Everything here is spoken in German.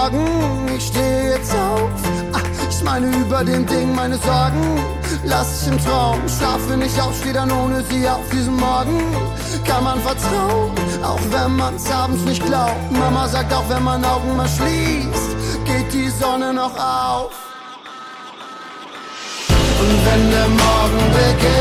Morgen, ich stehe jetzt auf. Ich meine über dem Ding meine Sorgen. Lass ich im Traum, schlafe nicht auf, steh dann ohne sie auf diesem Morgen. Kann man vertrauen, auch wenn man's abends nicht glaubt. Mama sagt, auch wenn man Augen mal schließt, geht die Sonne noch auf. Und wenn der Morgen beginnt,